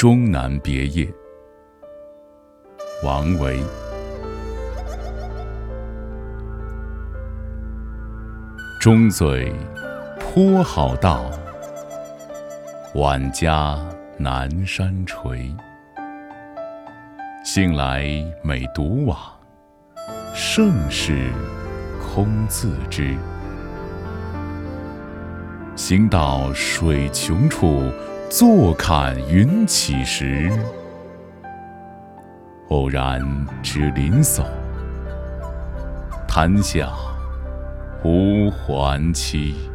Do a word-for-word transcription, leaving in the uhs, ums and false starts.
终南别业，王维。中嘴颇好道，晚家南山陲。兴来每独往，盛事空自知。行到水穷处，坐看云起时。偶然知林叟，谈笑无还期。